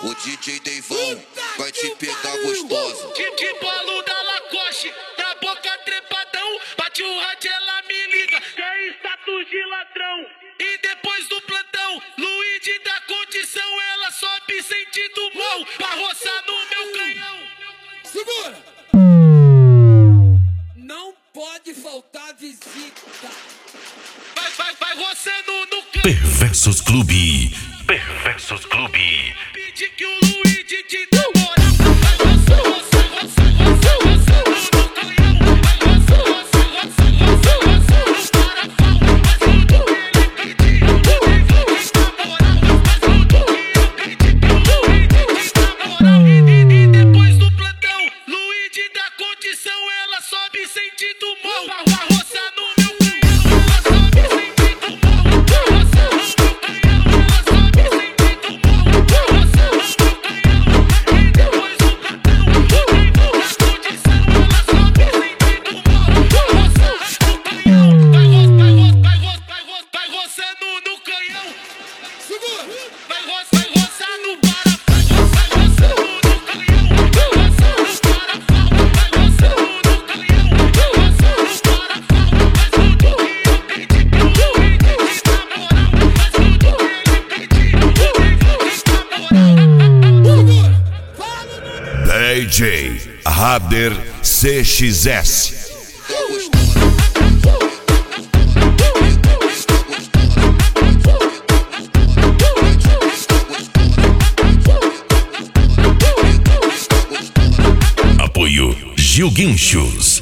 O DJ Deivão vai te pegar gostosa. De bolo da Lacoste, na boca trepadão. Bate o rádio, ela me liga, quer status de ladrão. E depois do plantão, Luigi dá condição. Ela sobe sentido mal, pra roçar no meu canhão. Segura! Não pode faltar visita. Vai roçando no canhão. Perversos Clube. Perversos Clube. Pede que o Luigi te dê moral. Vai roça no canhão. Vai roça no parafal. Mas tudo que ele pediu, o Deivão te dá moral. Mas tudo que eu pedi, o Luigi te dá moral. E depois do plantão, Luigi dá condição. Ela sobe sentido mal, vai roçar no meu canhão. Ela sobe sentido mal, vai roçar no meu canhão. Ela sobe sentido mal, vai roçar no meu canhão. E depois do plantão, o Deivão dá condição. Ela sobe sentido mal, vai roçar no canhão. Vai roçando no canhão. Segura! Vai roçar no parafal. Vai roçando no canhão. Vai roçar no parafal. Vai roçando no canhão. Vai roçar no parafal. Mas tudo que eu pedi, o Luigi te dá moral. Mas tudo que ele pediu, o Deivão te dá moral. Segura! Fala no DJ Rader CXS. Apoio Gil Guinchos.